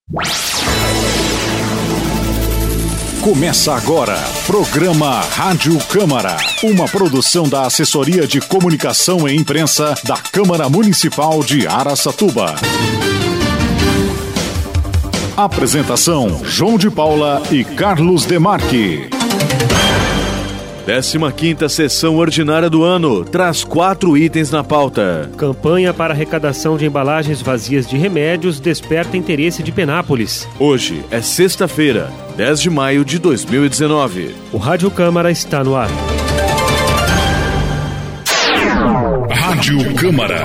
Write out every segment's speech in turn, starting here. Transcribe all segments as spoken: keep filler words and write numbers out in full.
Começa agora, programa Rádio Câmara, uma produção da Assessoria de Comunicação e Imprensa da Câmara Municipal de Araçatuba. Apresentação, João de Paula e Carlos Demarque. décima quinta Sessão Ordinária do ano traz quatro itens na pauta. Campanha para arrecadação de embalagens vazias de remédios desperta interesse de Penápolis. Hoje é sexta-feira, dez de maio de dois mil e dezenove. O Rádio Câmara está no ar. Rádio Câmara.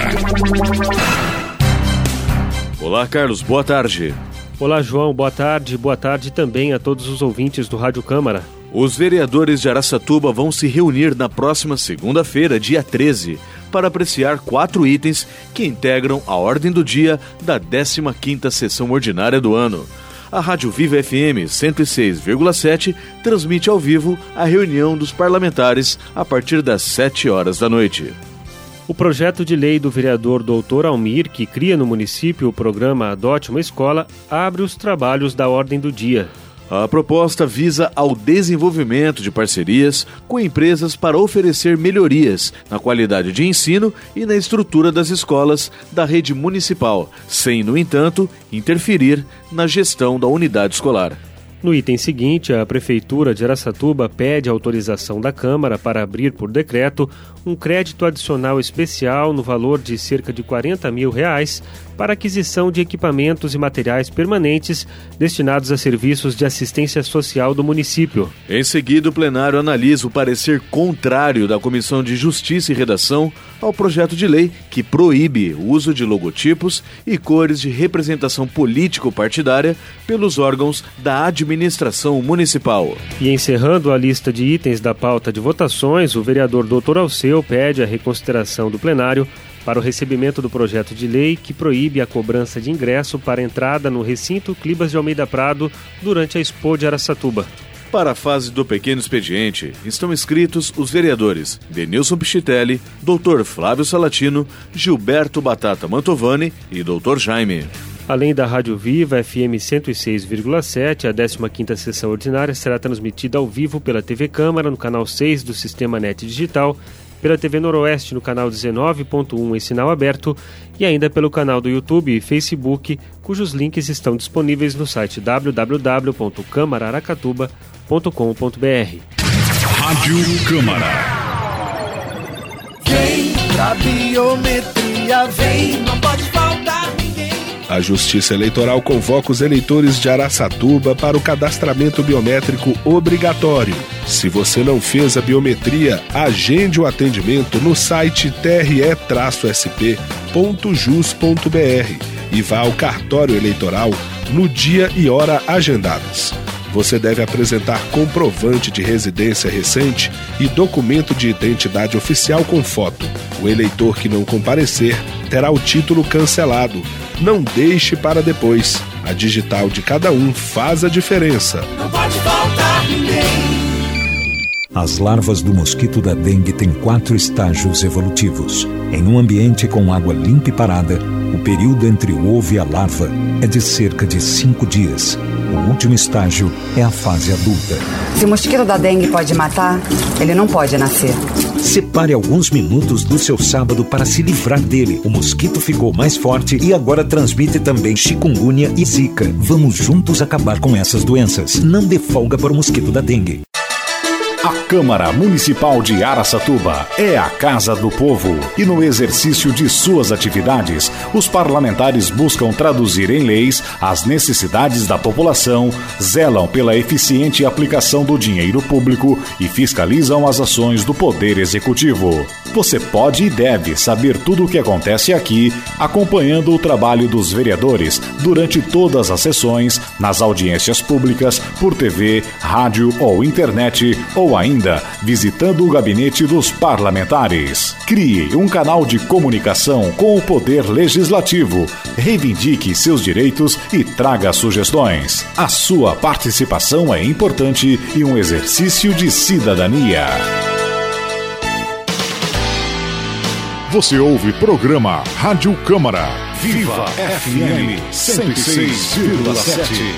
Olá, Carlos, boa tarde. Olá, João, boa tarde. Boa tarde também a todos os ouvintes do Rádio Câmara. Os vereadores de Araçatuba vão se reunir na próxima segunda-feira, dia treze, para apreciar quatro itens que integram a ordem do dia da décima quinta Sessão Ordinária do ano. A Rádio Viva F M cento e seis vírgula sete transmite ao vivo a reunião dos parlamentares a partir das sete horas da noite. O projeto de lei do vereador doutor Almir, que cria no município o programa Adote uma Escola, abre os trabalhos da ordem do dia. A proposta visa ao desenvolvimento de parcerias com empresas para oferecer melhorias na qualidade de ensino e na estrutura das escolas da rede municipal, sem, no entanto, interferir na gestão da unidade escolar. No item seguinte, a Prefeitura de Araçatuba pede autorização da Câmara para abrir por decreto um crédito adicional especial no valor de cerca de quarenta mil reais para aquisição de equipamentos e materiais permanentes destinados a serviços de assistência social do município. Em seguida, o plenário analisa o parecer contrário da Comissão de Justiça e Redação ao projeto de lei que proíbe o uso de logotipos e cores de representação político-partidária pelos órgãos da administração municipal. E encerrando a lista de itens da pauta de votações, o vereador doutor Alceu pede a reconsideração do plenário para o recebimento do projeto de lei que proíbe a cobrança de ingresso para entrada no recinto Clibas de Almeida Prado durante a Expo de Araçatuba. Para a fase do pequeno expediente, estão inscritos os vereadores Denilson Pichitelli, doutor Flávio Salatino, Gilberto Batata Mantovani e doutor Jaime. Além da Rádio Viva F M cento e seis vírgula sete, a décima quinta Sessão Ordinária será transmitida ao vivo pela T V Câmara no canal seis do Sistema Net Digital, pela T V Noroeste no canal dezenove ponto um em sinal aberto e ainda pelo canal do YouTube e Facebook, cujos links estão disponíveis no site w w w ponto câmara aracatuba ponto com ponto b r. Rádio Câmara. Vem pra biometria, vem, não pode faltar ninguém. A Justiça Eleitoral convoca os eleitores de Araçatuba para o cadastramento biométrico obrigatório. Se você não fez a biometria, agende o atendimento no site t r e s p ponto jus ponto b r e vá ao cartório eleitoral no dia e hora agendados. Você deve apresentar comprovante de residência recente e documento de identidade oficial com foto. O eleitor que não comparecer terá o título cancelado. Não deixe para depois. A digital de cada um faz a diferença. Não pode faltar ninguém. As larvas do mosquito da dengue têm quatro estágios evolutivos. Em um ambiente com água limpa e parada, o período entre o ovo e a larva é de cerca de cinco dias. O último estágio é a fase adulta. Se o mosquito da dengue pode matar, ele não pode nascer. Separe alguns minutos do seu sábado para se livrar dele. O mosquito ficou mais forte e agora transmite também chikungunya e zika. Vamos juntos acabar com essas doenças. Não dê folga para o mosquito da dengue. A Câmara Municipal de Araçatuba é a Casa do Povo e no exercício de suas atividades, os parlamentares buscam traduzir em leis as necessidades da população, zelam pela eficiente aplicação do dinheiro público e fiscalizam as ações do Poder Executivo. Você pode e deve saber tudo o que acontece aqui, acompanhando o trabalho dos vereadores durante todas as sessões, nas audiências públicas, por T V, rádio ou internet, ou ainda visitando o gabinete dos parlamentares. Crie um canal de comunicação com o Poder Legislativo, reivindique seus direitos e traga sugestões. A sua participação é importante e um exercício de cidadania. Você ouve programa Rádio Câmara. Viva F M cento e seis vírgula sete.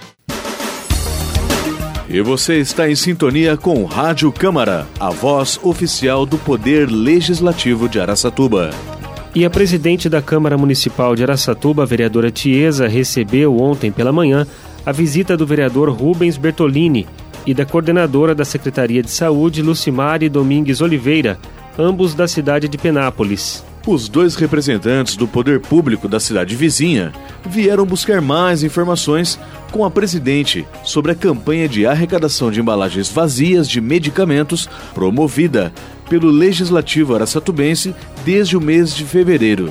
E você está em sintonia com Rádio Câmara, a voz oficial do Poder Legislativo de Araçatuba. E a presidente da Câmara Municipal de Araçatuba, a vereadora Tiesa, recebeu ontem pela manhã a visita do vereador Rubens Bertolini e da coordenadora da Secretaria de Saúde, Lucimari Domingues Oliveira, ambos da cidade de Penápolis. Os dois representantes do poder público da cidade vizinha vieram buscar mais informações com a presidente sobre a campanha de arrecadação de embalagens vazias de medicamentos promovida pelo Legislativo araçatubense desde o mês de fevereiro.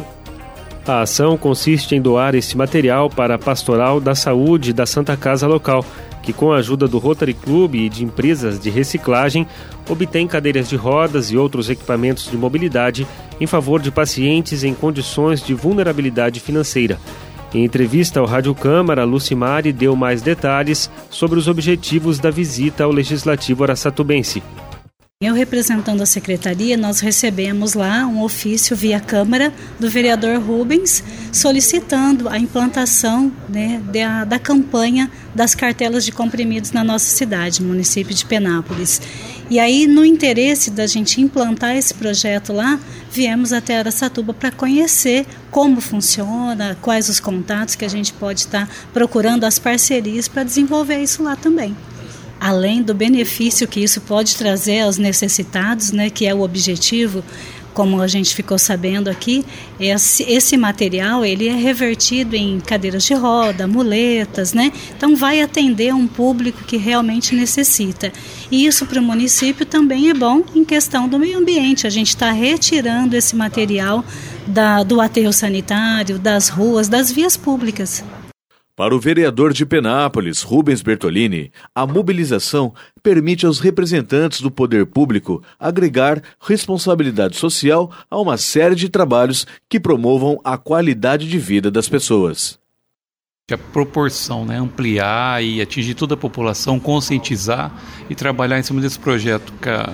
A ação consiste em doar esse material para a Pastoral da Saúde da Santa Casa local, que com a ajuda do Rotary Club e de empresas de reciclagem, obtém cadeiras de rodas e outros equipamentos de mobilidade em favor de pacientes em condições de vulnerabilidade financeira. Em entrevista ao Rádio Câmara, Lucimari deu mais detalhes sobre os objetivos da visita ao Legislativo araçatubense. Eu representando a Secretaria, nós recebemos lá um ofício via Câmara do vereador Rubens solicitando a implantação, né, da, da campanha das cartelas de comprimidos na nossa cidade, município de Penápolis. E aí, no interesse da gente implantar esse projeto lá, viemos até Araçatuba para conhecer como funciona, quais os contatos que a gente pode estar procurando, as parcerias para desenvolver isso lá também. Além do benefício que isso pode trazer aos necessitados, né, que é o objetivo, como a gente ficou sabendo aqui, esse, esse material ele é revertido em cadeiras de roda, muletas, né? Então vai atender um público que realmente necessita. E isso para o município também é bom em questão do meio ambiente. A gente está retirando esse material da, do aterro sanitário, das ruas, das vias públicas. Para o vereador de Penápolis, Rubens Bertolini, a mobilização permite aos representantes do poder público agregar responsabilidade social a uma série de trabalhos que promovam a qualidade de vida das pessoas. A proporção, né, ampliar e atingir toda a população, conscientizar e trabalhar em cima desse projeto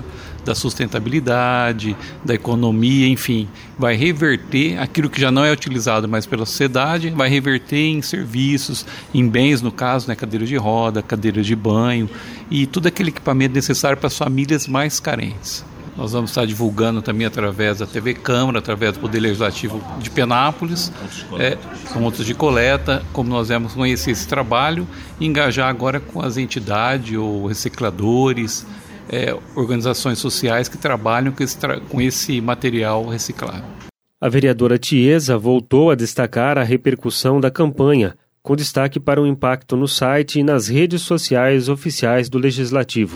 da sustentabilidade, da economia, enfim, vai reverter aquilo que já não é utilizado mais pela sociedade, vai reverter em serviços, em bens, no caso, né, cadeira de roda, cadeira de banho e todo aquele equipamento necessário para as famílias mais carentes. Nós vamos estar divulgando também através da T V Câmara, através do Poder Legislativo de Penápolis, é, pontos de coleta, como nós vamos conhecer esse trabalho e engajar agora com as entidades ou recicladores, é, organizações sociais que trabalham com esse, tra- com esse material reciclado. A vereadora Tiesa voltou a destacar a repercussão da campanha, com destaque para o impacto no site e nas redes sociais oficiais do Legislativo.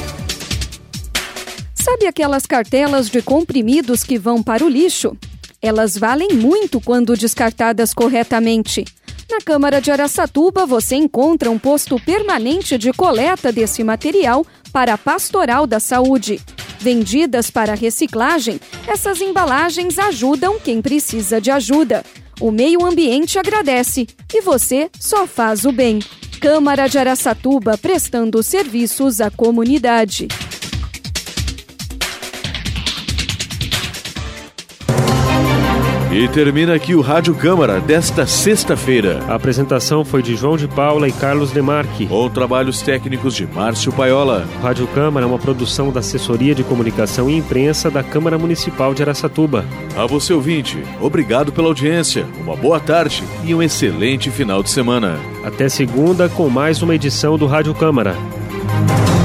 Sabe aquelas cartelas de comprimidos que vão para o lixo? Elas valem muito quando descartadas corretamente. Na Câmara de Araçatuba você encontra um posto permanente de coleta desse material para a Pastoral da Saúde. Vendidas para reciclagem, essas embalagens ajudam quem precisa de ajuda. O meio ambiente agradece e você só faz o bem. Câmara de Araçatuba prestando serviços à comunidade. E termina aqui o Rádio Câmara desta sexta-feira. A apresentação foi de João de Paula e Carlos Demarque. Com trabalhos técnicos de Márcio Paiola. O Rádio Câmara é uma produção da Assessoria de Comunicação e Imprensa da Câmara Municipal de Araçatuba. A você, ouvinte, obrigado pela audiência, uma boa tarde e um excelente final de semana. Até segunda com mais uma edição do Rádio Câmara.